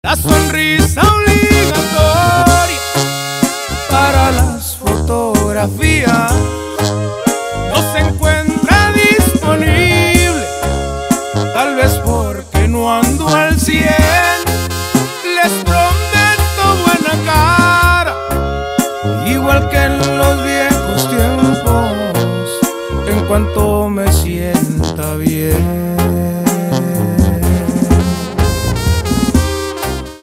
La sonrisa obligatoria para las fotografías no se encuentra disponible, tal vez porque no ando al 100. Les prometo buena cara, igual que en los viejos tiempos, en cuanto me sienta bien.